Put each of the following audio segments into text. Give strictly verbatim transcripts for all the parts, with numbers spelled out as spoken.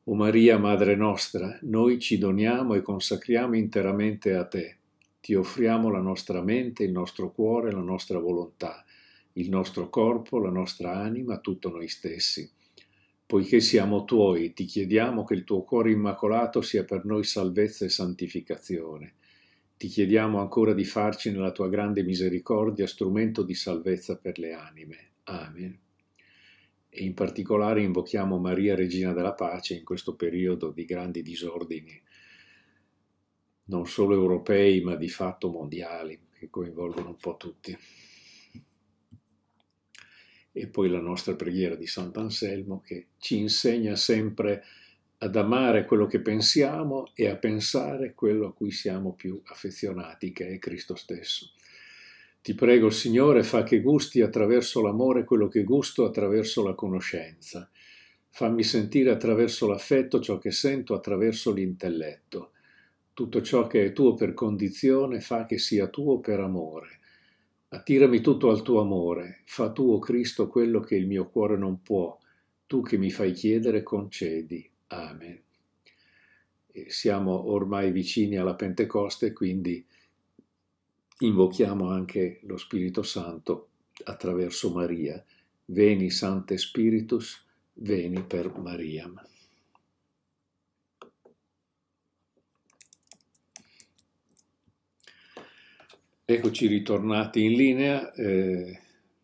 O Maria, Madre nostra, noi ci doniamo e consacriamo interamente a te. Ti offriamo la nostra mente, il nostro cuore, la nostra volontà, il nostro corpo, la nostra anima, tutto noi stessi. Poiché siamo tuoi, ti chiediamo che il tuo cuore immacolato sia per noi salvezza e santificazione. Ti chiediamo ancora di farci nella tua grande misericordia strumento di salvezza per le anime. Amen. E in particolare invochiamo Maria, Regina della Pace, in questo periodo di grandi disordini, non solo europei, ma di fatto mondiali, che coinvolgono un po' tutti. E poi la nostra preghiera di Sant'Anselmo, che ci insegna sempre ad amare quello che pensiamo e a pensare quello a cui siamo più affezionati, che è Cristo stesso. Ti prego, Signore, fa che gusti attraverso l'amore quello che gusto attraverso la conoscenza. Fammi sentire attraverso l'affetto ciò che sento attraverso l'intelletto. Tutto ciò che è tuo per condizione fa che sia tuo per amore. Attirami tutto al tuo amore. Fa tuo, Cristo, quello che il mio cuore non può. Tu che mi fai chiedere, concedi. Amen. E siamo ormai vicini alla Pentecoste, quindi invochiamo anche lo Spirito Santo attraverso Maria. Veni, Sancte Spiritus, veni per Mariam. Eccoci ritornati in linea. Eh,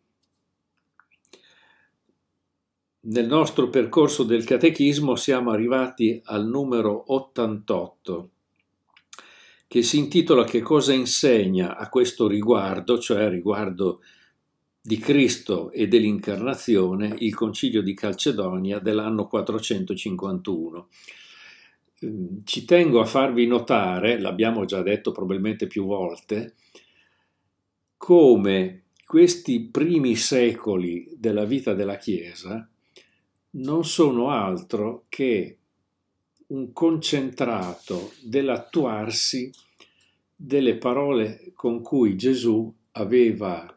nel nostro percorso del catechismo siamo arrivati al numero ottantotto, che si intitola Che cosa insegna a questo riguardo, cioè riguardo di Cristo e dell'incarnazione, il Concilio di Calcedonia dell'anno quattrocentocinquantuno. Ci tengo a farvi notare, l'abbiamo già detto probabilmente più volte, come questi primi secoli della vita della Chiesa non sono altro che un concentrato dell'attuarsi delle parole con cui Gesù aveva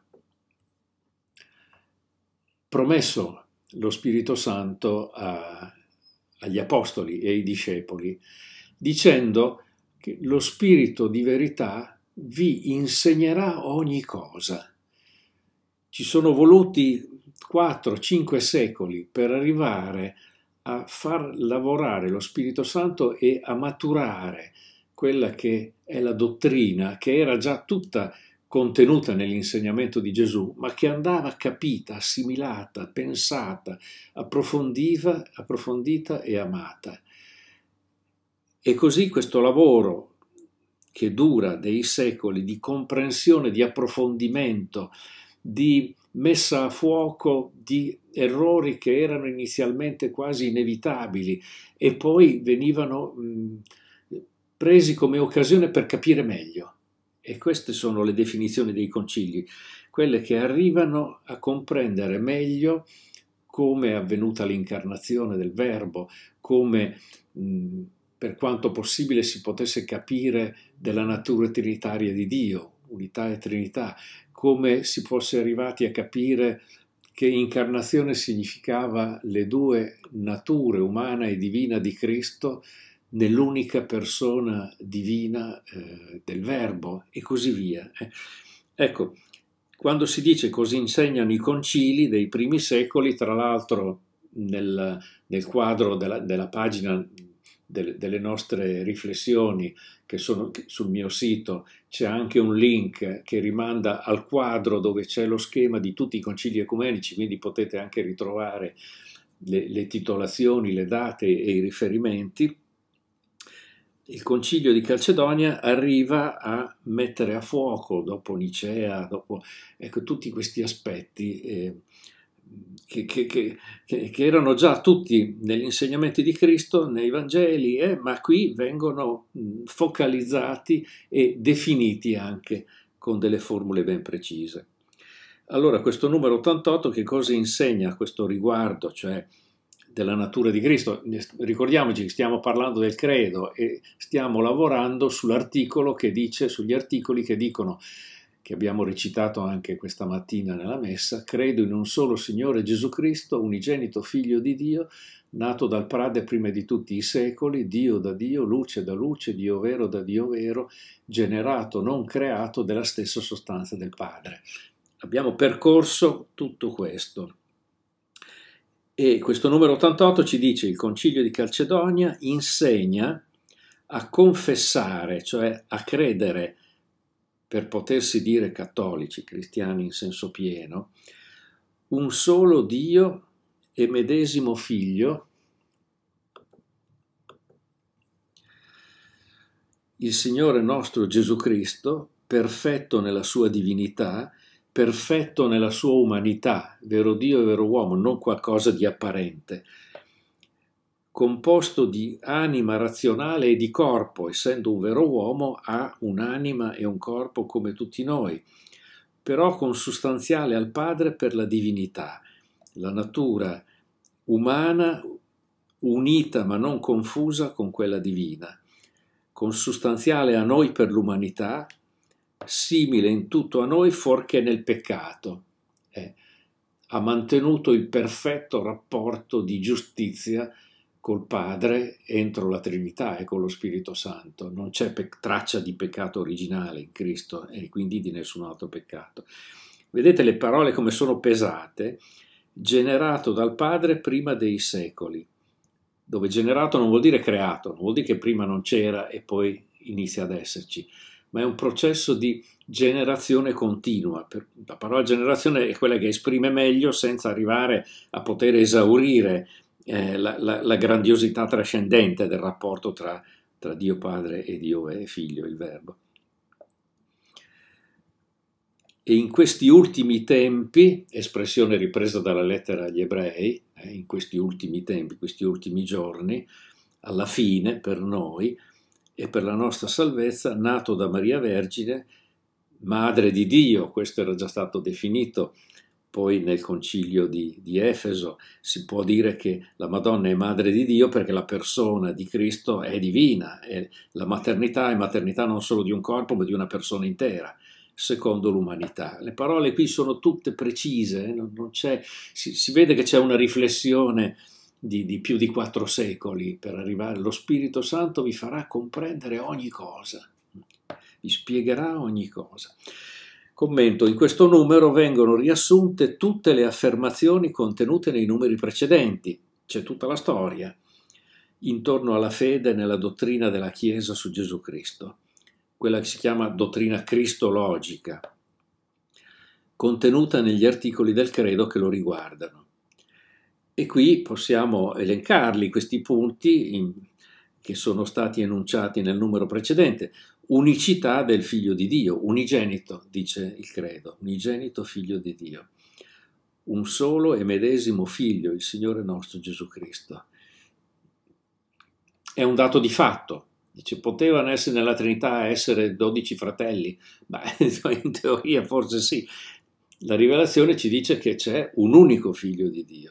promesso lo Spirito Santo a, agli apostoli e ai discepoli, dicendo che lo Spirito di verità vi insegnerà ogni cosa. Ci sono voluti quattro cinque secoli per arrivare a far lavorare lo Spirito Santo e a maturare quella che è la dottrina, che era già tutta contenuta nell'insegnamento di Gesù, ma che andava capita, assimilata, pensata, approfondita, approfondita e amata. E così questo lavoro, che dura dei secoli, di comprensione, di approfondimento, di messa a fuoco di errori che erano inizialmente quasi inevitabili e poi venivano mh, presi come occasione per capire meglio. E queste sono le definizioni dei concili, quelle che arrivano a comprendere meglio come è avvenuta l'incarnazione del Verbo, come mh, per quanto possibile si potesse capire della natura trinitaria di Dio, unità e Trinità, come si fosse arrivati a capire che incarnazione significava le due nature, umana e divina, di Cristo nell'unica persona divina eh, del Verbo e così via. Ecco, quando si dice così insegnano i concili dei primi secoli, tra l'altro nel, nel quadro della, della pagina delle, delle nostre riflessioni che sono sul mio sito, c'è anche un link che rimanda al quadro dove c'è lo schema di tutti i concili ecumenici, quindi potete anche ritrovare le, le titolazioni, le date e i riferimenti. Il Concilio di Calcedonia arriva a mettere a fuoco, dopo Nicea, dopo ecco, tutti questi aspetti eh, che, che, che, che erano già tutti negli insegnamenti di Cristo, nei Vangeli, eh, ma qui vengono mh, focalizzati e definiti anche con delle formule ben precise. Allora, questo numero ottantotto che cosa insegna a questo riguardo, cioè della natura di Cristo? Ricordiamoci che stiamo parlando del credo e stiamo lavorando sull'articolo che dice, sugli articoli che dicono che abbiamo recitato anche questa mattina nella messa: credo in un solo Signore Gesù Cristo, unigenito Figlio di Dio, nato dal Padre prima di tutti i secoli, Dio da Dio, luce da luce, Dio vero da Dio vero, generato, non creato, della stessa sostanza del Padre. Abbiamo percorso tutto questo. E questo numero ottantotto ci dice: il Concilio di Calcedonia insegna a confessare, cioè a credere, per potersi dire cattolici, cristiani in senso pieno, un solo Dio e medesimo Figlio, il Signore nostro Gesù Cristo, perfetto nella sua divinità, perfetto nella sua umanità, vero Dio e vero uomo, non qualcosa di apparente, composto di anima razionale e di corpo, essendo un vero uomo, ha un'anima e un corpo come tutti noi, però consustanziale al Padre per la divinità, la natura umana unita ma non confusa con quella divina, consustanziale a noi per l'umanità, simile in tutto a noi fuorché nel peccato. Eh, ha mantenuto il perfetto rapporto di giustizia col Padre entro la Trinità e con lo Spirito Santo. Non c'è pe- traccia di peccato originale in Cristo e quindi di nessun altro peccato. Vedete le parole come sono pesate? Generato dal Padre prima dei secoli, dove generato non vuol dire creato, non vuol dire che prima non c'era e poi inizia ad esserci, ma è un processo di generazione continua. La parola generazione è quella che esprime meglio senza arrivare a poter esaurire eh, la, la, la grandiosità trascendente del rapporto tra, tra Dio Padre e Dio e Figlio, il Verbo. E in questi ultimi tempi, espressione ripresa dalla lettera agli Ebrei, eh, in questi ultimi tempi, questi ultimi giorni, alla fine per noi e per la nostra salvezza, nato da Maria Vergine, madre di Dio, questo era già stato definito poi nel concilio di, di Efeso. Si può dire che la Madonna è madre di Dio perché la persona di Cristo è divina, e la maternità è maternità non solo di un corpo ma di una persona intera, secondo l'umanità. Le parole qui sono tutte precise, non, non c'è, si, si vede che c'è una riflessione di, di più di quattro secoli per arrivare. Lo Spirito Santo vi farà comprendere ogni cosa, vi spiegherà ogni cosa. Commento: in questo numero vengono riassunte tutte le affermazioni contenute nei numeri precedenti, c'è tutta la storia intorno alla fede nella dottrina della Chiesa su Gesù Cristo, quella che si chiama dottrina cristologica, contenuta negli articoli del credo che lo riguardano. E qui possiamo elencarli, questi punti in, che sono stati enunciati nel numero precedente. Unicità del Figlio di Dio, unigenito, dice il credo, unigenito Figlio di Dio. Un solo e medesimo Figlio, il Signore nostro Gesù Cristo. È un dato di fatto. Dice, potevano essere nella Trinità essere dodici fratelli? Beh, in teoria forse sì. La rivelazione ci dice che c'è un unico Figlio di Dio.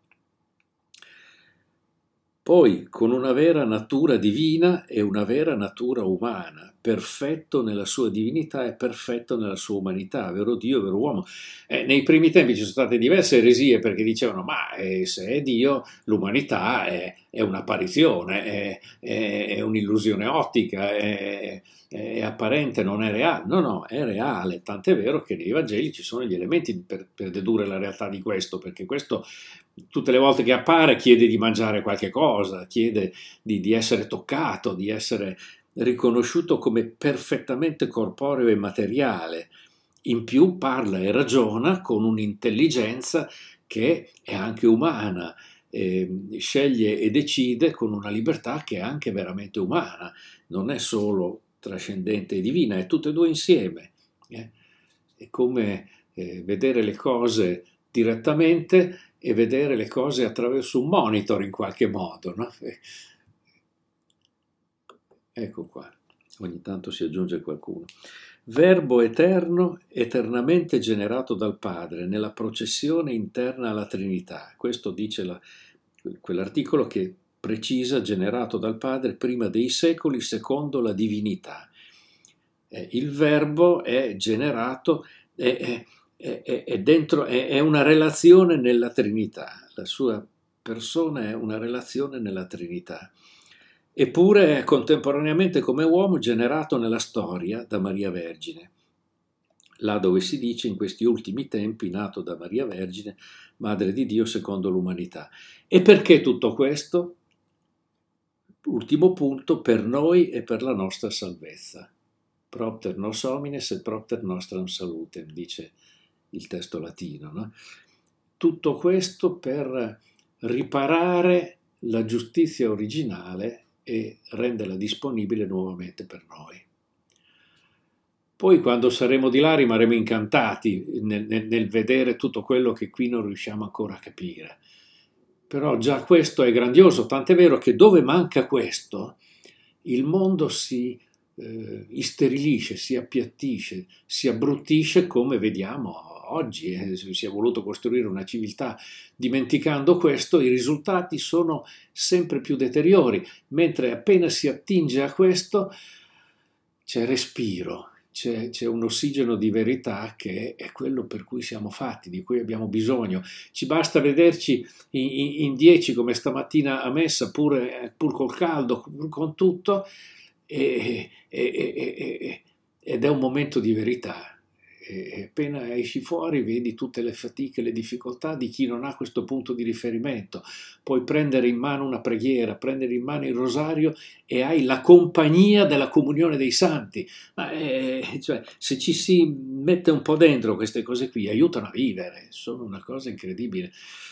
Poi con una vera natura divina e una vera natura umana, perfetto nella sua divinità e perfetto nella sua umanità, vero Dio e vero uomo. Eh, nei primi tempi ci sono state diverse eresie perché dicevano ma eh, se è Dio l'umanità è, è un'apparizione, è, è, è un'illusione ottica, è, è apparente, non è reale. No, no, è reale, tant'è vero che nei Vangeli ci sono gli elementi per, per dedurre la realtà di questo, perché questo tutte le volte che appare chiede di mangiare qualche cosa, chiede di, di essere toccato, di essere riconosciuto come perfettamente corporeo e materiale. In più parla e ragiona con un'intelligenza che è anche umana, eh, sceglie e decide con una libertà che è anche veramente umana, non è solo trascendente e divina, è tutte e due insieme. Eh? È come eh, vedere le cose direttamente e vedere le cose attraverso un monitor in qualche modo, no? Ecco qua, ogni tanto si aggiunge qualcuno. Verbo eterno, eternamente generato dal Padre, nella processione interna alla Trinità. Questo dice la, quell'articolo che precisa generato dal Padre prima dei secoli secondo la divinità. Eh, il verbo è generato, è, è, è, è dentro, è, è una relazione nella Trinità, la sua persona è una relazione nella Trinità. Eppure è contemporaneamente come uomo generato nella storia da Maria Vergine, là dove si dice in questi ultimi tempi nato da Maria Vergine, Madre di Dio secondo l'umanità. E perché tutto questo? Ultimo punto, per noi e per la nostra salvezza. Propter nos homines et propter nostram salutem, dice il testo latino. No? Tutto questo per riparare la giustizia originale e renderla disponibile nuovamente per noi. Poi quando saremo di là rimarremo incantati nel, nel, nel vedere tutto quello che qui non riusciamo ancora a capire. Però già questo è grandioso, tant'è vero che dove manca questo, il mondo si eh, isterilisce, si appiattisce, si abbruttisce come vediamo oggi. Eh, si è voluto costruire una civiltà dimenticando questo, i risultati sono sempre più deteriori, mentre appena si attinge a questo c'è respiro. C'è, c'è un ossigeno di verità che è quello per cui siamo fatti, di cui abbiamo bisogno. Ci basta vederci in, in, in dieci come stamattina a messa, pur, pur col caldo, pur con tutto, e, e, e, e, ed è un momento di verità. E appena esci fuori vedi tutte le fatiche, le difficoltà di chi non ha questo punto di riferimento. Puoi prendere in mano una preghiera, prendere in mano il rosario e hai la compagnia della comunione dei santi. Ma eh, cioè, se ci si mette un po' dentro queste cose qui, aiutano a vivere, sono una cosa incredibile.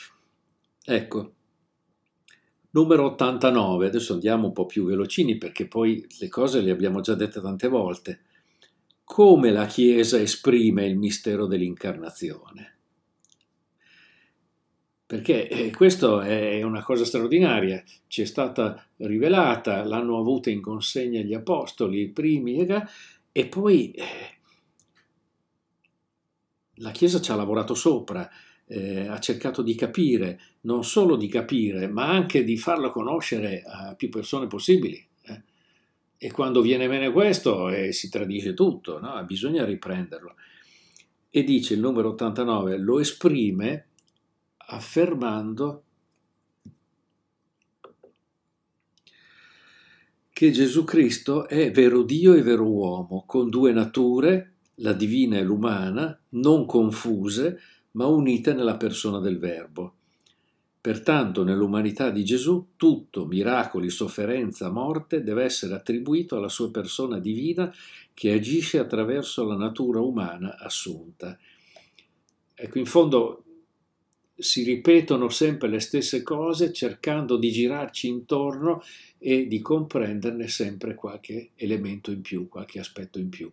Ecco, numero ottantanove, adesso andiamo un po' più velocini perché poi le cose le abbiamo già dette tante volte. Come la Chiesa esprime il mistero dell'incarnazione? Perché eh, questo è una cosa straordinaria, ci è stata rivelata, l'hanno avuta in consegna gli apostoli, i primi, e poi eh, la Chiesa ci ha lavorato sopra, eh, ha cercato di capire, non solo di capire, ma anche di farla conoscere a più persone possibili. Eh. E quando viene bene questo eh, si tradisce tutto, no? Bisogna riprenderlo. E dice il numero ottantanove, lo esprime affermando che Gesù Cristo è vero Dio e vero uomo, con due nature, la divina e l'umana, non confuse, ma unite nella persona del Verbo. Pertanto nell'umanità di Gesù tutto, miracoli, sofferenza, morte, deve essere attribuito alla sua persona divina che agisce attraverso la natura umana assunta. Ecco, in fondo si ripetono sempre le stesse cose cercando di girarci intorno e di comprenderne sempre qualche elemento in più, qualche aspetto in più.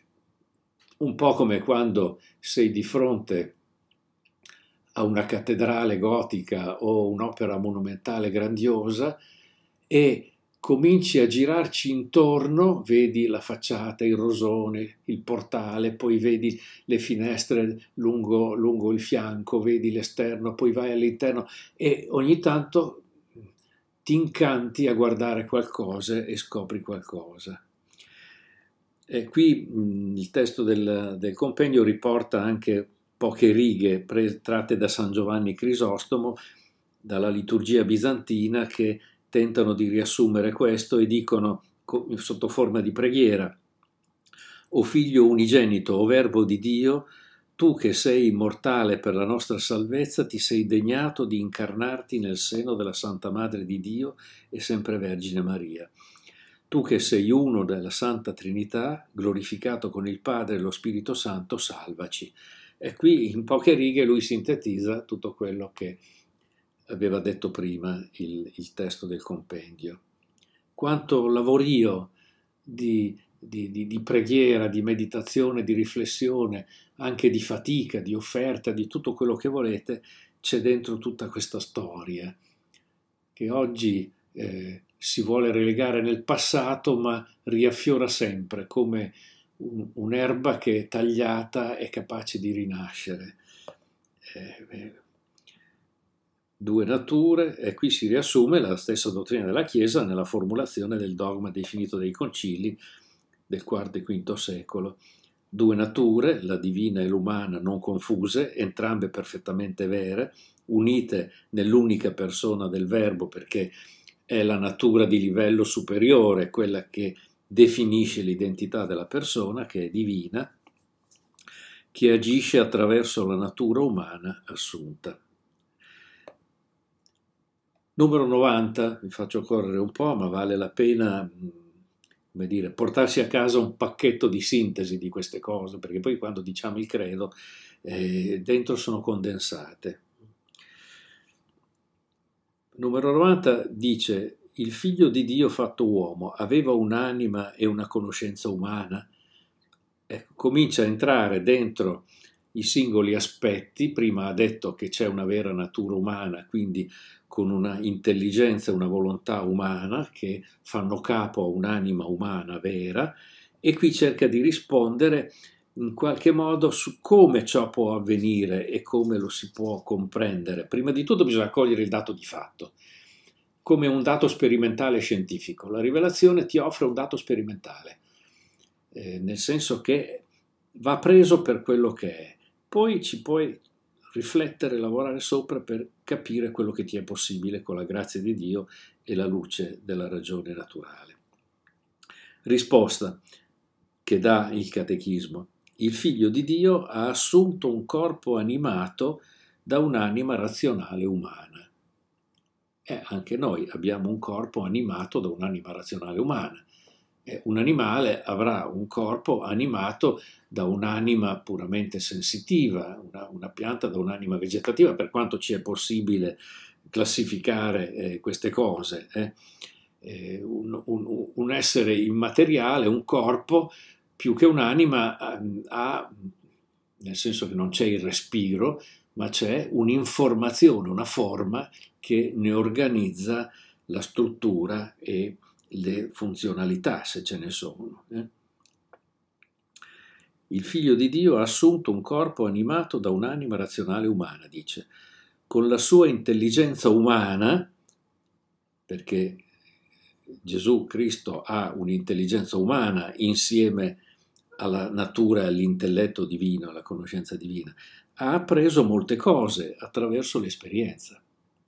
Un po' come quando sei di fronte a una cattedrale gotica o un'opera monumentale grandiosa e cominci a girarci intorno, vedi la facciata, il rosone, il portale, poi vedi le finestre lungo, lungo il fianco, vedi l'esterno, poi vai all'interno e ogni tanto ti incanti a guardare qualcosa e scopri qualcosa. E qui mh, il testo del, del compendio riporta anche poche righe pre- tratte da San Giovanni Crisostomo, dalla liturgia bizantina, che tentano di riassumere questo e dicono sotto forma di preghiera: O Figlio unigenito, o Verbo di Dio, tu che sei immortale per la nostra salvezza, ti sei degnato di incarnarti nel seno della Santa Madre di Dio e sempre Vergine Maria. Tu che sei uno della Santa Trinità, glorificato con il Padre e lo Spirito Santo, salvaci. E qui in poche righe lui sintetizza tutto quello che aveva detto prima il, il testo del compendio. Quanto lavorio di, di, di, di preghiera, di meditazione, di riflessione, anche di fatica, di offerta, di tutto quello che volete, c'è dentro tutta questa storia che oggi eh, si vuole relegare nel passato, ma riaffiora sempre come un, un'erba che è tagliata è capace di rinascere. Eh, eh, due nature, e qui si riassume la stessa dottrina della Chiesa nella formulazione del dogma definito dai concili, del quarto e quinto secolo. Due nature, la divina e l'umana, non confuse, entrambe perfettamente vere, unite nell'unica persona del Verbo, perché è la natura di livello superiore, quella che definisce l'identità della persona, che è divina, che agisce attraverso la natura umana assunta. Numero novanta, vi faccio correre un po', ma vale la pena, come dire, portarsi a casa un pacchetto di sintesi di queste cose, perché poi quando diciamo il credo, eh, dentro sono condensate. Numero novanta dice: il figlio di Dio fatto uomo aveva un'anima e una conoscenza umana. Ecco, comincia a entrare dentro i singoli aspetti. Prima ha detto che c'è una vera natura umana, quindi con una intelligenza e una volontà umana che fanno capo a un'anima umana vera, e qui cerca di rispondere in qualche modo su come ciò può avvenire e come lo si può comprendere. Prima di tutto bisogna cogliere il dato di fatto, come un dato sperimentale scientifico. La rivelazione ti offre un dato sperimentale, eh, nel senso che va preso per quello che è. Poi ci puoi riflettere, lavorare sopra per capire quello che ti è possibile con la grazia di Dio e la luce della ragione naturale. Risposta che dà il catechismo: il figlio di Dio ha assunto un corpo animato da un'anima razionale umana. E anche noi abbiamo un corpo animato da un'anima razionale umana. E un animale avrà un corpo animato da un'anima puramente sensitiva, una, una pianta da un'anima vegetativa, per quanto ci è possibile classificare eh, queste cose. Eh. Eh, un, un, un essere immateriale, un corpo, più che un'anima, ha, nel senso che non c'è il respiro, ma c'è un'informazione, una forma che ne organizza la struttura e le funzionalità, se ce ne sono. Eh? Il figlio di Dio ha assunto un corpo animato da un'anima razionale umana, dice, con la sua intelligenza umana, perché Gesù Cristo ha un'intelligenza umana insieme alla natura e all'intelletto divino, alla conoscenza divina, ha appreso molte cose attraverso l'esperienza.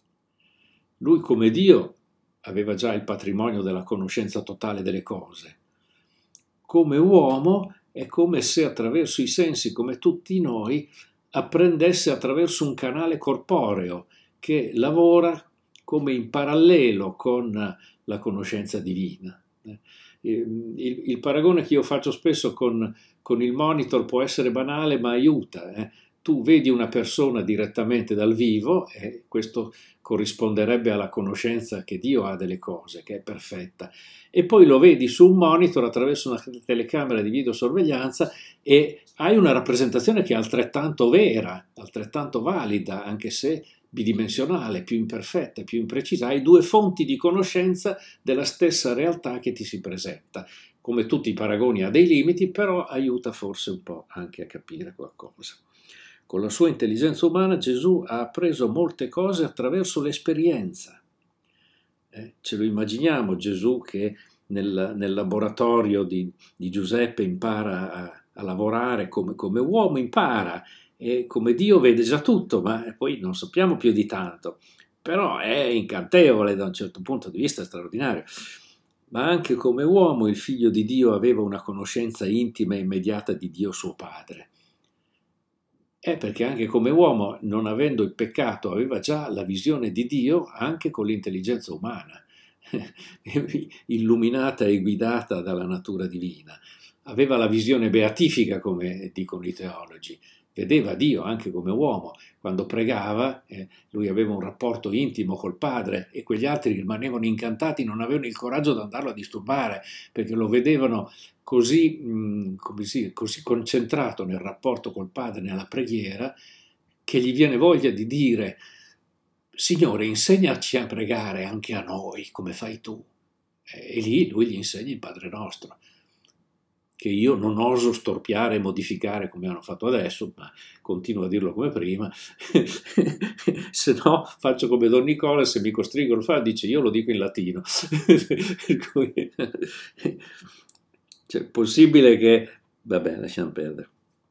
Lui, come Dio, aveva già il patrimonio della conoscenza totale delle cose. Come uomo è come se attraverso i sensi, come tutti noi, apprendesse attraverso un canale corporeo che lavora come in parallelo con la conoscenza divina. Il, il, il paragone che io faccio spesso con, con il monitor può essere banale, ma aiuta. Eh? Tu vedi una persona direttamente dal vivo e questo corrisponderebbe alla conoscenza che Dio ha delle cose, che è perfetta, e poi lo vedi su un monitor attraverso una telecamera di videosorveglianza e hai una rappresentazione che è altrettanto vera, altrettanto valida, anche se bidimensionale, più imperfetta, più imprecisa. Hai due fonti di conoscenza della stessa realtà che ti si presenta. Come tutti i paragoni ha dei limiti, però aiuta forse un po' anche a capire qualcosa. Con la sua intelligenza umana Gesù ha appreso molte cose attraverso l'esperienza. Eh, ce lo immaginiamo Gesù che nel, nel laboratorio di, di Giuseppe impara a, a lavorare come, come uomo, impara, e come Dio vede già tutto, ma poi non sappiamo più di tanto. Però è incantevole da un certo punto di vista, straordinario. Ma anche come uomo il figlio di Dio aveva una conoscenza intima e immediata di Dio suo Padre. È perché anche come uomo, non avendo il peccato, aveva già la visione di Dio anche con l'intelligenza umana, illuminata e guidata dalla natura divina. Aveva la visione beatifica, come dicono i teologi. Vedeva Dio anche come uomo. Quando pregava, eh, lui aveva un rapporto intimo col Padre e quegli altri rimanevano incantati, non avevano il coraggio di andarlo a disturbare, perché lo vedevano così, mh, come si, così concentrato nel rapporto col Padre, nella preghiera, che gli viene voglia di dire: Signore, insegnaci a pregare anche a noi, come fai tu. E lì lui gli insegna il Padre Nostro, che io non oso storpiare e modificare come hanno fatto adesso, ma continuo a dirlo come prima, se no faccio come Don Nicola, se mi costringono a fare, dice io lo dico in latino. Per cui, Cioè, possibile che... Vabbè, lasciamo perdere.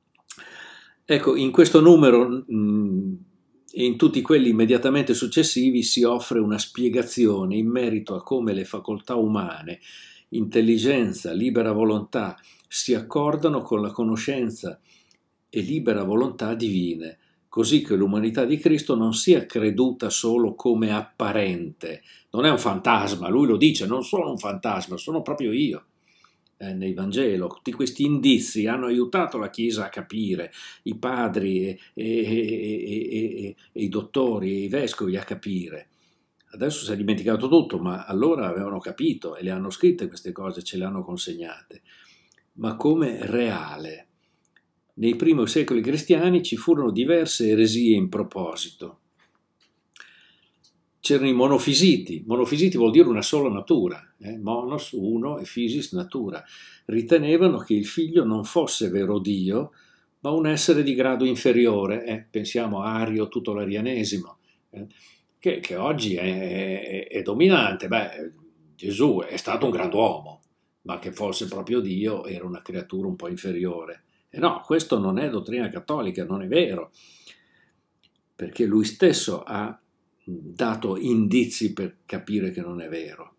Ecco, in questo numero mh, e in tutti quelli immediatamente successivi si offre una spiegazione in merito a come le facoltà umane, intelligenza, libera volontà, si accordano con la conoscenza e libera volontà divine, così che l'umanità di Cristo non sia creduta solo come apparente. Non è un fantasma, lui lo dice, non sono un fantasma, sono proprio io. Eh, nei Vangelo, tutti questi indizi hanno aiutato la Chiesa a capire, i padri e, e, e, e, e i dottori e i vescovi a capire. Adesso si è dimenticato tutto, ma allora avevano capito e le hanno scritte queste cose, ce le hanno consegnate. Ma come reale. Nei primi secoli cristiani ci furono diverse eresie in proposito. C'erano i monofisiti, monofisiti vuol dire una sola natura, eh? Monos, uno, e physis, natura. Ritenevano che il figlio non fosse vero Dio, ma un essere di grado inferiore, eh? Pensiamo a Ario, tutto l'arianesimo, eh? che, che oggi è, è, è dominante. Beh, Gesù è stato un grand'uomo, ma che fosse proprio Dio era una creatura un po' inferiore. E no, questo non è dottrina cattolica, non è vero, perché lui stesso ha dato indizi per capire che non è vero.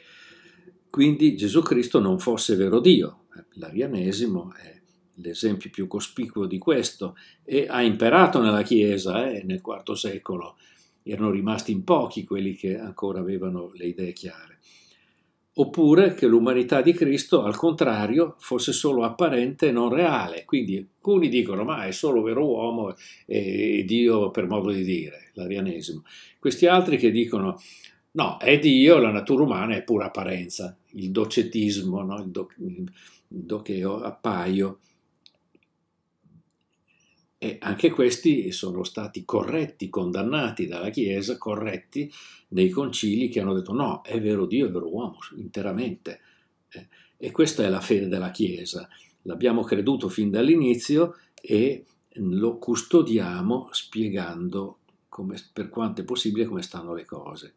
Quindi Gesù Cristo non fosse vero Dio. L'arianesimo è l'esempio più cospicuo di questo e ha imperato nella Chiesa eh, nel quarto secolo. Erano rimasti in pochi quelli che ancora avevano le idee chiare. Oppure che l'umanità di Cristo, al contrario, fosse solo apparente e non reale. Quindi alcuni dicono, ma è solo vero uomo e Dio per modo di dire, l'arianesimo. Questi altri che dicono, no, è Dio, la natura umana è pura apparenza, il docetismo, no? il, do, il docheo, appaio. E anche questi sono stati corretti, condannati dalla Chiesa, corretti nei concili che hanno detto no, è vero Dio, è vero uomo, interamente. Eh, e questa è la fede della Chiesa. L'abbiamo creduto fin dall'inizio e lo custodiamo spiegando come, per quanto è possibile come stanno le cose.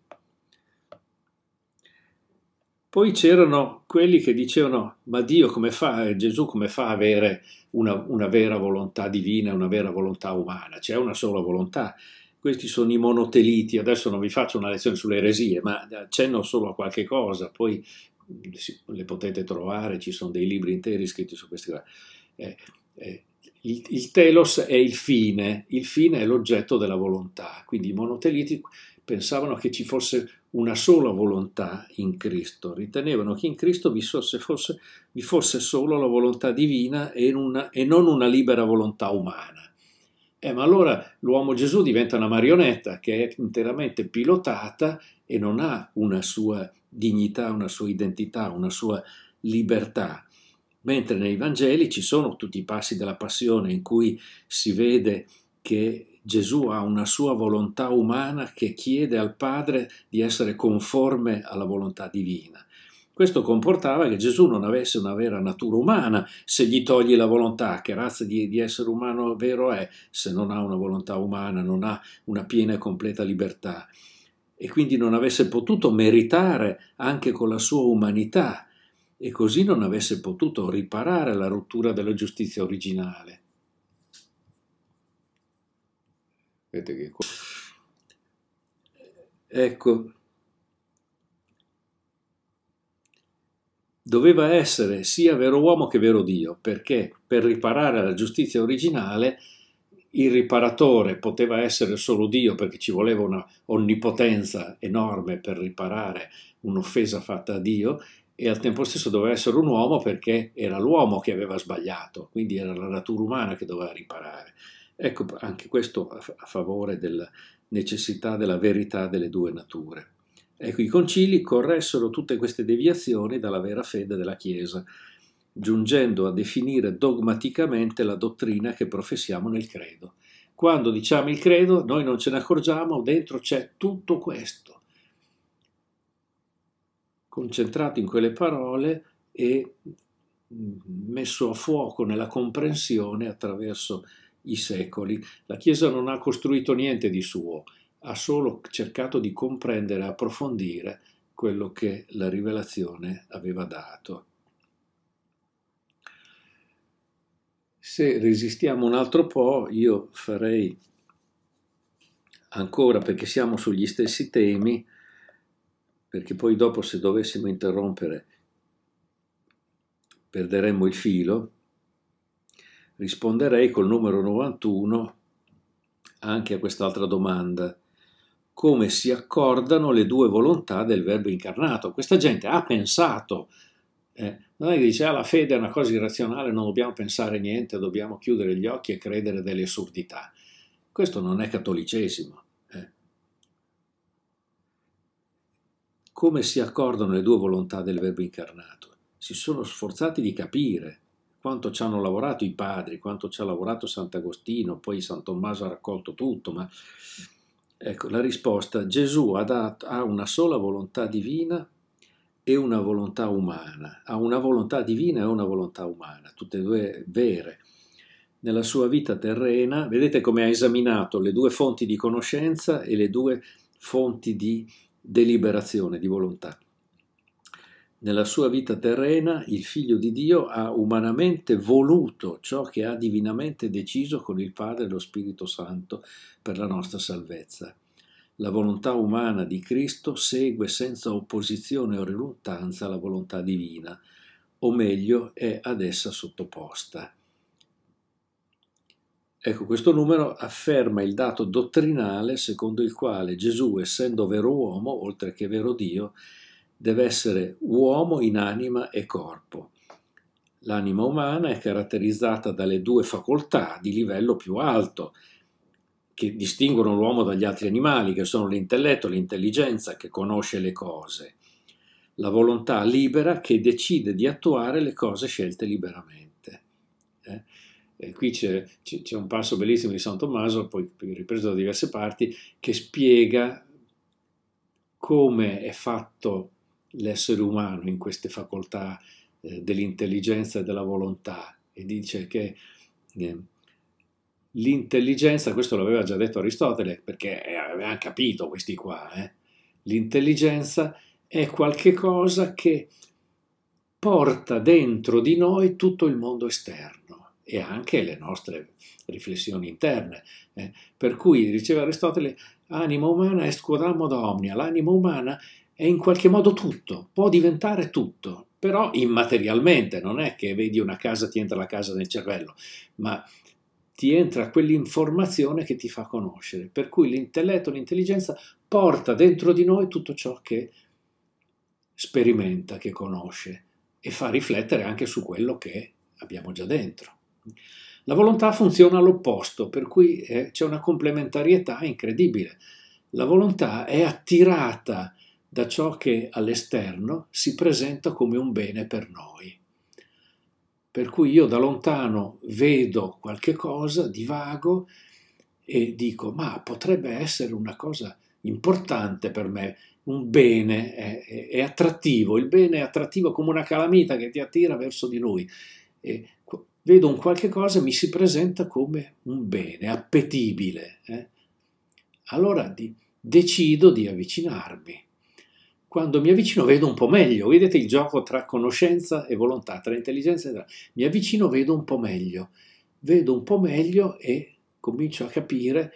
Poi c'erano quelli che dicevano, ma Dio come fa, Gesù come fa a avere una, una vera volontà divina, una vera volontà umana? C'è una sola volontà. Questi sono i monoteliti, adesso non vi faccio una lezione sulle eresie, ma accenno solo a qualche cosa, poi le potete trovare, ci sono dei libri interi scritti su queste cose. Eh, eh, il, il telos è il fine, il fine è l'oggetto della volontà, quindi i monoteliti pensavano che ci fosse una sola volontà in Cristo, ritenevano che in Cristo vi fosse, fosse, vi fosse solo la volontà divina e, una, e non una libera volontà umana. Eh, ma allora l'uomo Gesù diventa una marionetta che è interamente pilotata e non ha una sua dignità, una sua identità, una sua libertà. Mentre nei Vangeli ci sono tutti i passi della passione in cui si vede che Gesù ha una sua volontà umana che chiede al Padre di essere conforme alla volontà divina. Questo comportava che Gesù non avesse una vera natura umana se gli togli la volontà. Che razza di, di essere umano vero è se non ha una volontà umana, non ha una piena e completa libertà? E quindi non avesse potuto meritare anche con la sua umanità e così non avesse potuto riparare la rottura della giustizia originale. Vedete che... Ecco, doveva essere sia vero uomo che vero Dio, perché per riparare la giustizia originale il riparatore poteva essere solo Dio perché ci voleva una onnipotenza enorme per riparare un'offesa fatta a Dio e al tempo stesso doveva essere un uomo perché era l'uomo che aveva sbagliato, quindi era la natura umana che doveva riparare. Ecco anche questo a favore della necessità della verità delle due nature. Ecco, i concili corressero tutte queste deviazioni dalla vera fede della Chiesa, giungendo a definire dogmaticamente la dottrina che professiamo nel credo. Quando diciamo il credo, noi non ce ne accorgiamo, dentro c'è tutto questo, concentrato in quelle parole e messo a fuoco nella comprensione attraverso i secoli. La Chiesa non ha costruito niente di suo, ha solo cercato di comprendere e approfondire quello che la rivelazione aveva dato. Se resistiamo un altro po', io farei ancora, perché siamo sugli stessi temi, perché poi dopo se dovessimo interrompere perderemmo il filo, risponderei col numero novantuno anche a quest'altra domanda. Come si accordano le due volontà del Verbo incarnato? Questa gente ha pensato, eh, non è che dice ah, la fede è una cosa irrazionale, non dobbiamo pensare niente, dobbiamo chiudere gli occhi e credere delle assurdità. Questo non è cattolicesimo. Eh. Come si accordano le due volontà del Verbo incarnato? Si sono sforzati di capire quanto ci hanno lavorato i padri, quanto ci ha lavorato Sant'Agostino, poi San Tommaso ha raccolto tutto, ma ecco la risposta: Gesù ha, dato, ha una sola volontà divina e una volontà umana, ha una volontà divina e una volontà umana, tutte e due vere. Nella sua vita terrena, vedete come ha esaminato le due fonti di conoscenza e le due fonti di deliberazione, di volontà. Nella sua vita terrena il Figlio di Dio ha umanamente voluto ciò che ha divinamente deciso con il Padre e lo Spirito Santo per la nostra salvezza. La volontà umana di Cristo segue senza opposizione o riluttanza la volontà divina, o meglio è ad essa sottoposta. Ecco, questo numero afferma il dato dottrinale secondo il quale Gesù, essendo vero uomo, oltre che vero Dio, deve essere uomo in anima e corpo. L'anima umana è caratterizzata dalle due facoltà di livello più alto, che distinguono l'uomo dagli altri animali, che sono l'intelletto, l'intelligenza, che conosce le cose, la volontà libera che decide di attuare le cose scelte liberamente. Eh? E qui c'è, c'è un passo bellissimo di San Tommaso, poi ripreso da diverse parti, che spiega come è fatto l'essere umano in queste facoltà eh, dell'intelligenza e della volontà, e dice che eh, l'intelligenza, questo l'aveva già detto Aristotele, perché aveva capito questi qua, eh, l'intelligenza è qualche cosa che porta dentro di noi tutto il mondo esterno e anche le nostre riflessioni interne, eh, per cui, diceva Aristotele, anima umana est quod moda omnia, l'anima umana è in qualche modo tutto, può diventare tutto, però immaterialmente, non è che vedi una casa, ti entra la casa nel cervello, ma ti entra quell'informazione che ti fa conoscere, per cui l'intelletto, l'intelligenza porta dentro di noi tutto ciò che sperimenta, che conosce e fa riflettere anche su quello che abbiamo già dentro. La volontà funziona all'opposto, per cui eh, c'è una complementarietà incredibile. La volontà è attirata da ciò che all'esterno si presenta come un bene per noi. Per cui io da lontano vedo qualche cosa, divago e dico, ma potrebbe essere una cosa importante per me, un bene, è, è, è attrattivo, il bene è attrattivo come una calamita che ti attira verso di lui. E vedo un qualche cosa e mi si presenta come un bene, appetibile. Eh? Allora di, decido di avvicinarmi. Quando mi avvicino vedo un po' meglio, vedete il gioco tra conoscenza e volontà, tra intelligenza e... Mi avvicino, vedo un po' meglio, vedo un po' meglio e comincio a capire,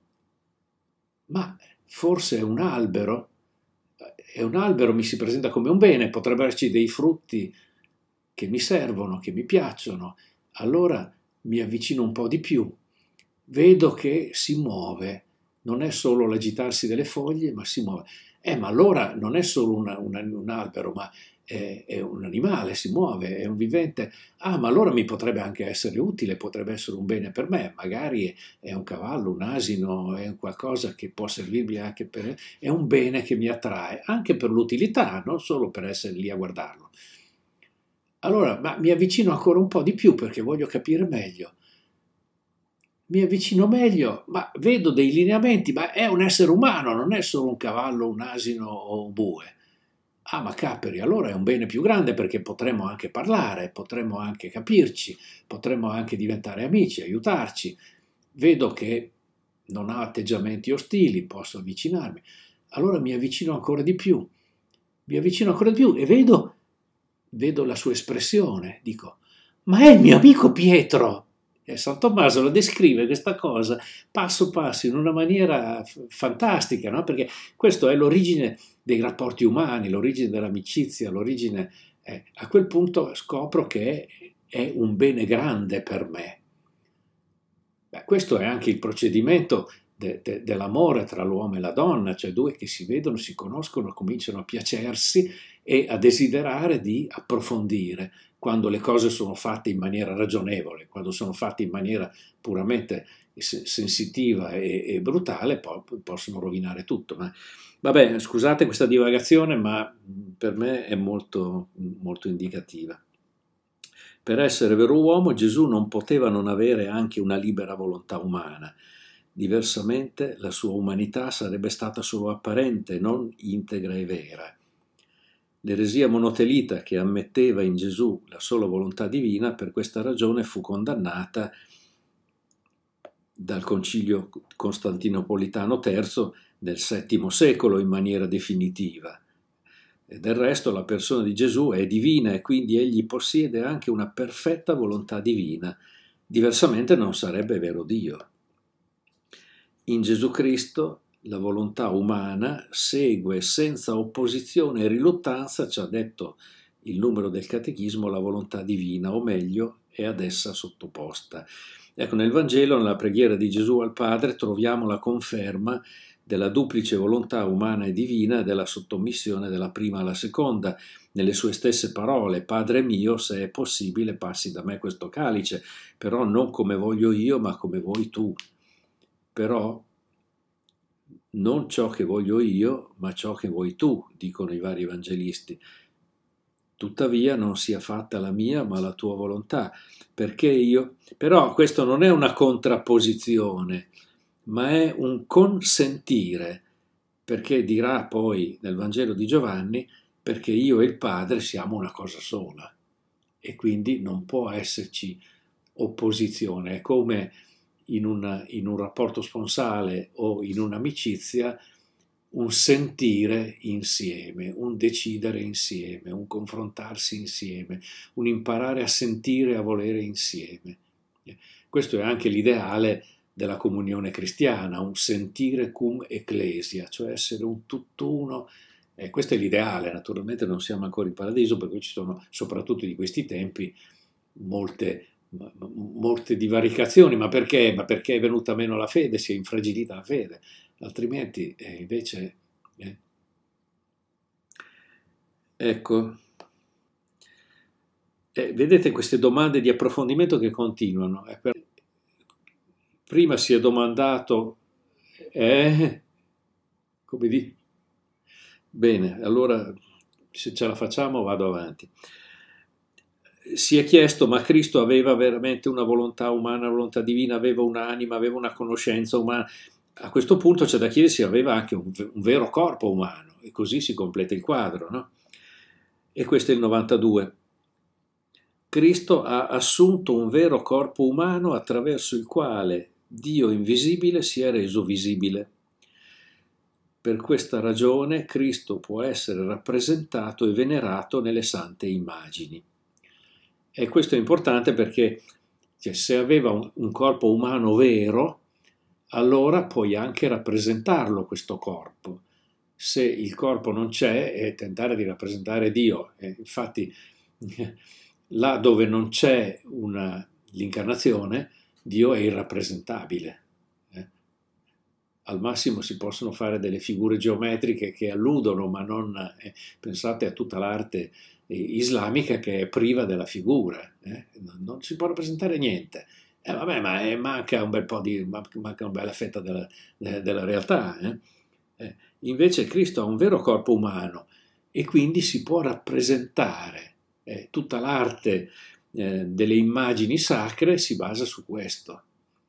ma forse è un albero, è un albero, mi si presenta come un bene, potrebbero esserci dei frutti che mi servono, che mi piacciono, allora mi avvicino un po' di più, vedo che si muove, non è solo l'agitarsi delle foglie, ma si muove. Eh, ma allora non è solo una, una, un albero, ma è, è un animale, si muove, è un vivente. Ah, ma allora mi potrebbe anche essere utile, potrebbe essere un bene per me, magari è un cavallo, un asino, è qualcosa che può servirmi anche per... è un bene che mi attrae, anche per l'utilità, non solo per essere lì a guardarlo. Allora, ma mi avvicino ancora un po' di più perché voglio capire meglio. Mi avvicino meglio, ma vedo dei lineamenti, ma è un essere umano, non è solo un cavallo, un asino o un bue. Ah, ma caperi, allora è un bene più grande perché potremmo anche parlare, potremmo anche capirci, potremmo anche diventare amici, aiutarci. Vedo che non ha atteggiamenti ostili, posso avvicinarmi. Allora mi avvicino ancora di più, mi avvicino ancora di più e vedo, vedo la sua espressione, dico, ma è il mio amico Pietro! E San Tommaso lo descrive questa cosa passo passo in una maniera fantastica, no? Perché questo è l'origine dei rapporti umani, l'origine dell'amicizia, l'origine... Eh, a quel punto scopro che è un bene grande per me. Beh, questo è anche il procedimento de, de, dell'amore tra l'uomo e la donna, cioè due che si vedono, si conoscono, cominciano a piacersi e a desiderare di approfondire. Quando le cose sono fatte in maniera ragionevole, quando sono fatte in maniera puramente sensitiva e, e brutale, poi possono rovinare tutto. Ma, vabbè, scusate questa divagazione, ma per me è molto, molto indicativa. Per essere vero uomo, Gesù non poteva non avere anche una libera volontà umana. Diversamente, la sua umanità sarebbe stata solo apparente, non integra e vera. L'eresia monotelita, che ammetteva in Gesù la sola volontà divina, per questa ragione fu condannata dal Concilio Costantinopolitano terzo nel settimo secolo in maniera definitiva. E del resto la persona di Gesù è divina e quindi egli possiede anche una perfetta volontà divina, diversamente non sarebbe vero Dio. In Gesù Cristo la volontà umana segue senza opposizione e riluttanza, ci ha detto il numero del Catechismo, la volontà divina, o meglio, è ad essa sottoposta. Ecco, nel Vangelo, nella preghiera di Gesù al Padre, troviamo la conferma della duplice volontà umana e divina e della sottomissione della prima alla seconda, nelle sue stesse parole: Padre mio, se è possibile, passi da me questo calice, però non come voglio io, ma come vuoi tu. Però non ciò che voglio io, ma ciò che vuoi tu, dicono i vari evangelisti. Tuttavia non sia fatta la mia, ma la tua volontà, perché io... Però questo non è una contrapposizione, ma è un consentire, perché dirà poi nel Vangelo di Giovanni, perché io e il Padre siamo una cosa sola, e quindi non può esserci opposizione. È come in, una, in un rapporto sponsale o in un'amicizia, un sentire insieme, un decidere insieme, un confrontarsi insieme, un imparare a sentire e a volere insieme. Questo è anche l'ideale della comunione cristiana, un sentire cum ecclesia, cioè essere un tutt'uno. Eh, questo è l'ideale, naturalmente non siamo ancora in paradiso, perché ci sono, soprattutto di questi tempi, molte, molte divaricazioni. Ma perché? Ma perché è venuta meno la fede, si è infragilita la fede. Altrimenti eh, invece eh. ecco eh, vedete queste domande di approfondimento che continuano. Eh, per... prima si è domandato eh, come di bene, allora se ce la facciamo vado avanti. Si è chiesto: ma Cristo aveva veramente una volontà umana, una volontà divina, aveva un'anima, aveva una conoscenza umana? A questo punto c'è da chiedersi se aveva anche un, un vero corpo umano, e così si completa il quadro, no? E questo è il novantadue. Cristo ha assunto un vero corpo umano attraverso il quale Dio invisibile si è reso visibile. Per questa ragione Cristo può essere rappresentato e venerato nelle sante immagini. E questo è importante perché, cioè, se aveva un, un corpo umano vero, allora puoi anche rappresentarlo questo corpo. Se il corpo non c'è, è tentare di rappresentare Dio. E infatti, là dove non c'è una, l'incarnazione, Dio è irrappresentabile. Eh? Al massimo si possono fare delle figure geometriche che alludono, ma non... Eh, pensate a tutta l'arte eh, islamica che è priva della figura. Eh? Non, non si può rappresentare niente. Eh, vabbè, ma eh, manca un bel po' di, manca una bella fetta della, de, della realtà. Eh? Eh, invece Cristo ha un vero corpo umano e quindi si può rappresentare. Eh, tutta l'arte eh, delle immagini sacre si basa su questo.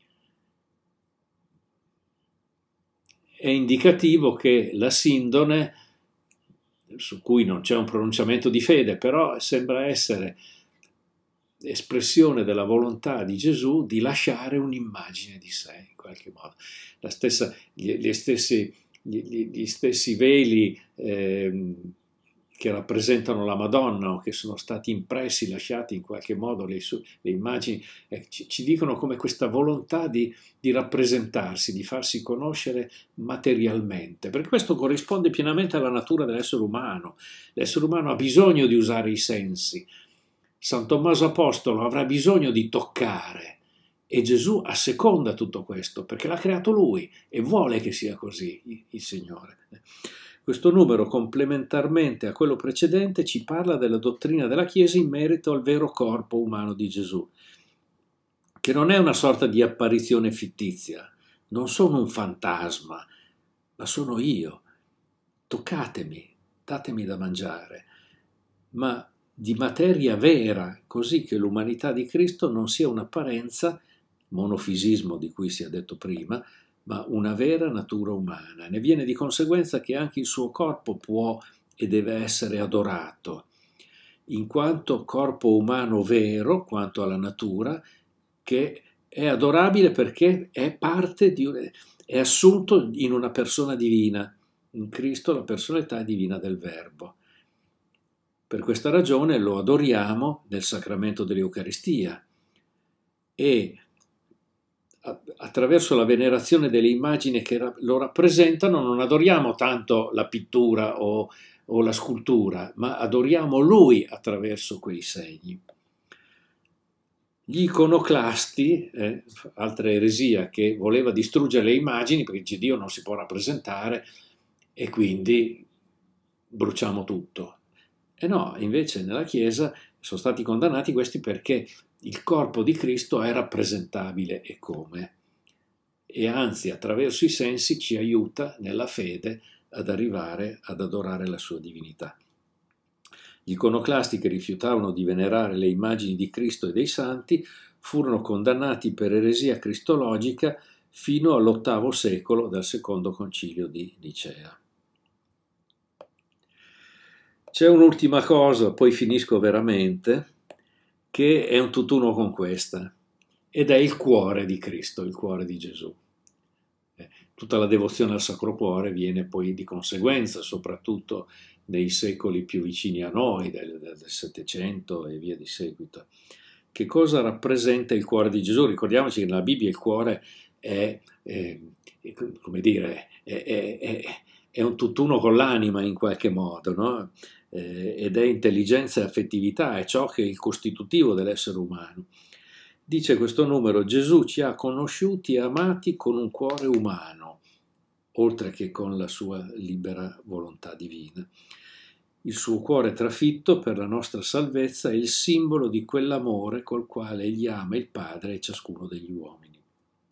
È indicativo che la sindone, su cui non c'è un pronunciamento di fede, però sembra essere espressione della volontà di Gesù di lasciare un'immagine di sé, in qualche modo. La stessa, gli, gli, stessi, gli, gli stessi veli eh, che rappresentano la Madonna o che sono stati impressi, lasciati in qualche modo le, le immagini, eh, ci, ci dicono come questa volontà di, di rappresentarsi, di farsi conoscere materialmente, perché questo corrisponde pienamente alla natura dell'essere umano. L'essere umano ha bisogno di usare i sensi. San Tommaso Apostolo avrà bisogno di toccare e Gesù asseconda tutto questo perché l'ha creato lui e vuole che sia così il Signore. Questo numero, complementarmente a quello precedente, ci parla della dottrina della Chiesa in merito al vero corpo umano di Gesù, che non è una sorta di apparizione fittizia, non sono un fantasma, ma sono io. Toccatemi, datemi da mangiare, ma di materia vera, così che l'umanità di Cristo non sia un'apparenza, monofisismo di cui si è detto prima, ma una vera natura umana. Ne viene di conseguenza che anche il suo corpo può e deve essere adorato, in quanto corpo umano vero, quanto alla natura, che è adorabile perché è parte di è assunto in una persona divina, in Cristo la personalità divina del Verbo. Per questa ragione lo adoriamo nel sacramento dell'Eucaristia e attraverso la venerazione delle immagini che lo rappresentano non adoriamo tanto la pittura o, o la scultura, ma adoriamo Lui attraverso quei segni. Gli iconoclasti, eh, altra eresia che voleva distruggere le immagini perché Dio non si può rappresentare e quindi bruciamo tutto. E no, invece nella Chiesa sono stati condannati questi perché il corpo di Cristo è rappresentabile e come, e anzi attraverso i sensi ci aiuta nella fede ad arrivare ad adorare la sua divinità. Gli iconoclasti che rifiutavano di venerare le immagini di Cristo e dei santi furono condannati per eresia cristologica fino all'ottavo secolo dal secondo concilio di Nicea. C'è un'ultima cosa, poi finisco veramente, che è un tutt'uno con questa, ed è il cuore di Cristo, il cuore di Gesù. Eh, tutta la devozione al Sacro Cuore viene poi di conseguenza, soprattutto nei secoli più vicini a noi, del, del Settecento e via di seguito. Che cosa rappresenta il cuore di Gesù? Ricordiamoci che nella Bibbia il cuore è, è, è come dire, è, è, è, è un tutt'uno con l'anima in qualche modo, no? Eh, ed è intelligenza e affettività, è ciò che è il costitutivo dell'essere umano. Dice questo numero: Gesù ci ha conosciuti e amati con un cuore umano, oltre che con la sua libera volontà divina. Il suo cuore trafitto per la nostra salvezza è il simbolo di quell'amore col quale egli ama il Padre e ciascuno degli uomini.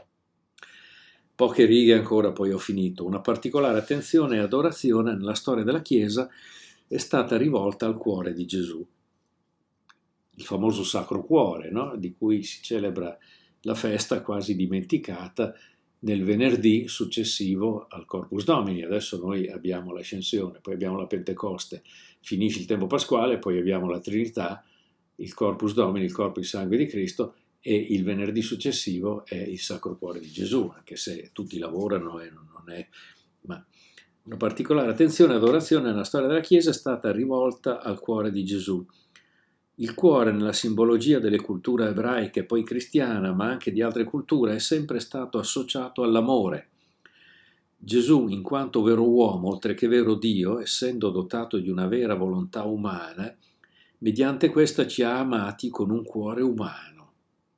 Poche righe ancora, poi ho finito. Una particolare attenzione e adorazione nella storia della Chiesa è stata rivolta al cuore di Gesù, il famoso Sacro Cuore, no? Di cui si celebra la festa quasi dimenticata nel venerdì successivo al Corpus Domini. Adesso noi abbiamo l'Ascensione, poi abbiamo la Pentecoste, finisce il tempo pasquale, poi abbiamo la Trinità, il Corpus Domini, il corpo e il sangue di Cristo, e il venerdì successivo è il Sacro Cuore di Gesù, anche se tutti lavorano e non è... ma una particolare attenzione e adorazione nella storia della Chiesa è stata rivolta al cuore di Gesù. Il cuore nella simbologia delle culture ebraiche e poi cristiana, ma anche di altre culture, è sempre stato associato all'amore. Gesù, in quanto vero uomo, oltre che vero Dio, essendo dotato di una vera volontà umana, mediante questa ci ha amati con un cuore umano.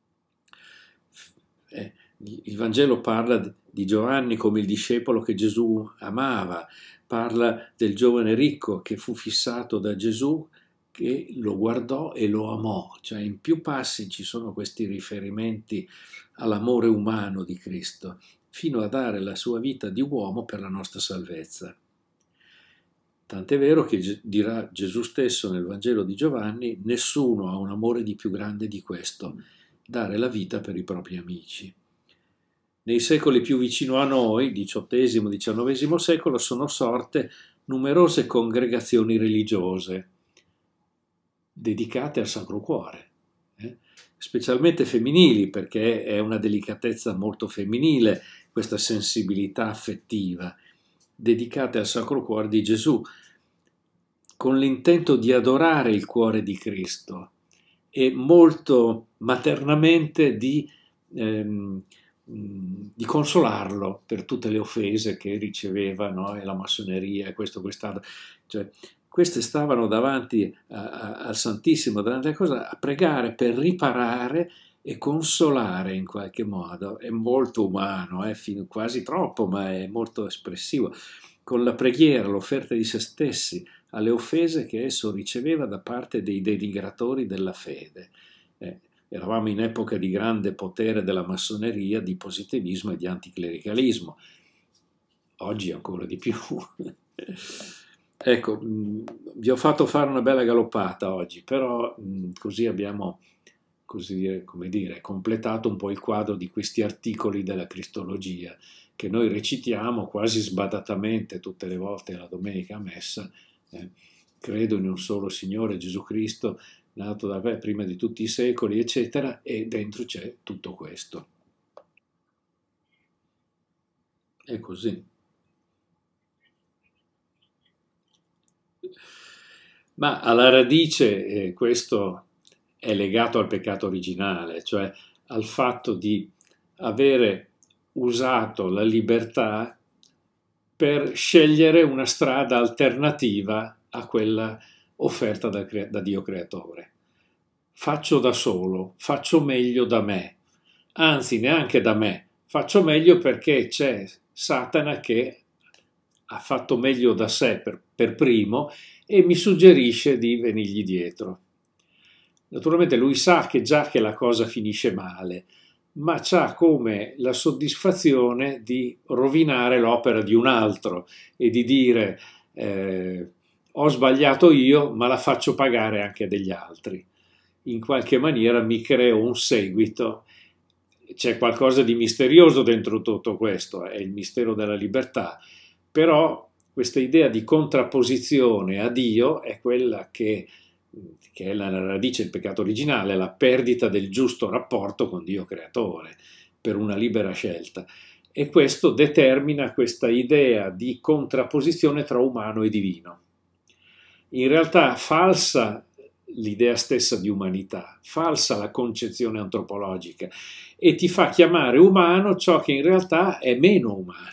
Eh, il Vangelo parla di Giovanni come il discepolo che Gesù amava, parla del giovane ricco che fu fissato da Gesù, che lo guardò e lo amò. Cioè in più passi ci sono questi riferimenti all'amore umano di Cristo, fino a dare la sua vita di uomo per la nostra salvezza. Tant'è vero che dirà Gesù stesso nel Vangelo di Giovanni: nessuno ha un amore di più grande di questo, dare la vita per i propri amici. Nei secoli più vicino a noi, diciottesimo diciannovesimo secolo, sono sorte numerose congregazioni religiose dedicate al Sacro Cuore, eh? specialmente femminili, perché è una delicatezza molto femminile questa sensibilità affettiva, dedicate al Sacro Cuore di Gesù. con l'intento di adorare il cuore di Cristo e molto maternamente di, ehm, di consolarlo per tutte le offese che riceveva, no? E la massoneria e questo, quest'altro. Cioè, queste stavano davanti a, a, al Santissimo, davanti a cosa, a pregare per riparare e consolare in qualche modo. È molto umano, è fin, quasi troppo, ma è molto espressivo. Con la preghiera, l'offerta di se stessi alle offese che esso riceveva da parte dei denigratori della fede. Eh, eravamo in epoca di grande potere della massoneria, di positivismo e di anticlericalismo. Oggi ancora di più. Ecco, mh, vi ho fatto fare una bella galoppata oggi, però mh, così abbiamo, così, come dire, completato un po' il quadro di questi articoli della Cristologia che noi recitiamo quasi sbadatamente tutte le volte alla domenica a messa. Eh, credo in un solo Signore Gesù Cristo, nato da me prima di tutti i secoli, eccetera, e dentro c'è tutto questo. È così. Ma alla radice eh, questo è legato al peccato originale, cioè al fatto di avere usato la libertà per scegliere una strada alternativa a quella offerta da, da Dio creatore. Faccio da solo, faccio meglio da me, anzi neanche da me, faccio meglio perché c'è Satana che ha fatto meglio da sé per, per primo e mi suggerisce di venirgli dietro. Naturalmente lui sa che già che la cosa finisce male, ma c'ha come la soddisfazione di rovinare l'opera di un altro e di dire eh, ho sbagliato io, ma la faccio pagare anche degli altri. In qualche maniera mi creo un seguito. C'è qualcosa di misterioso dentro tutto questo, è il mistero della libertà, però questa idea di contrapposizione a Dio è quella che, che è la radice del peccato originale, la perdita del giusto rapporto con Dio creatore per una libera scelta. E questo determina questa idea di contrapposizione tra umano e divino. In realtà falsa l'idea stessa di umanità, falsa la concezione antropologica e ti fa chiamare umano ciò che in realtà è meno umano.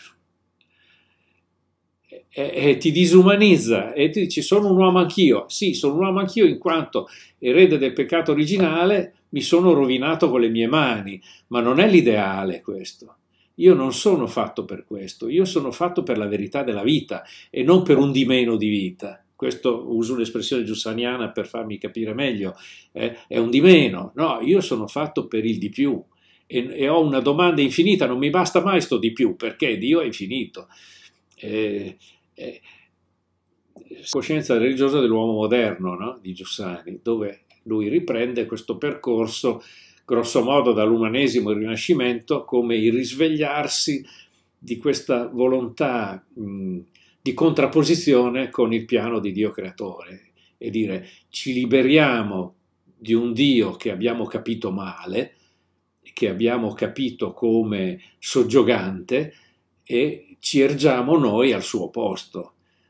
E, e ti disumanizza e ti dici sono un uomo anch'io. Sì, sono un uomo anch'io in quanto erede del peccato originale, mi sono rovinato con le mie mani, ma non è l'ideale questo. Io non sono fatto per questo, io sono fatto per la verità della vita e non per un di meno di vita. Questo uso l'espressione giussaniana per farmi capire meglio, eh, è un di meno. No, io sono fatto per il di più e, e ho una domanda infinita, non mi basta mai sto di più, perché Dio è infinito. Eh, eh, coscienza religiosa dell'uomo moderno, no? Di Giussani, dove lui riprende questo percorso grosso modo dall'umanesimo al Rinascimento come il risvegliarsi di questa volontà mh, di contrapposizione con il piano di Dio creatore e dire ci liberiamo di un Dio che abbiamo capito male, che abbiamo capito come soggiogante e ci ergiamo noi al suo posto.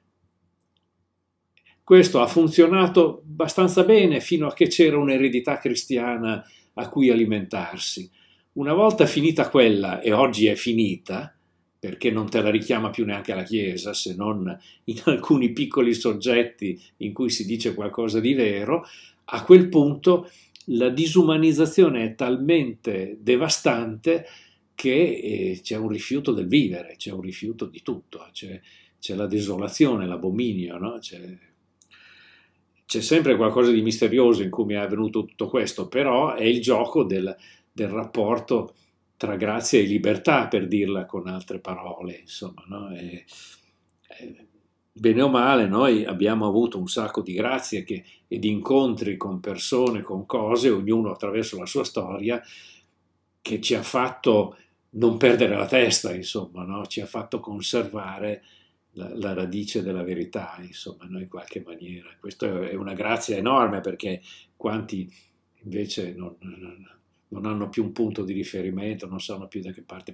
Questo ha funzionato abbastanza bene fino a che c'era un'eredità cristiana a cui alimentarsi. Una volta finita quella, e oggi è finita, perché non te la richiama più neanche la Chiesa, se non in alcuni piccoli soggetti in cui si dice qualcosa di vero, a quel punto la disumanizzazione è talmente devastante che eh, c'è un rifiuto del vivere, c'è un rifiuto di tutto, c'è, c'è la desolazione, l'abominio, no? C'è, c'è sempre qualcosa di misterioso in cui mi è avvenuto tutto questo, però è il gioco del, del rapporto tra grazia e libertà, per dirla con altre parole, insomma, no? E, e, bene o male, noi abbiamo avuto un sacco di grazie che, e di incontri con persone, con cose, ognuno attraverso la sua storia, che ci ha fatto non perdere la testa, insomma, no? Ci ha fatto conservare la, la radice della verità, insomma, no? In qualche maniera. Questa è una grazia enorme perché quanti invece non, non, non hanno più un punto di riferimento, non sanno più da che parte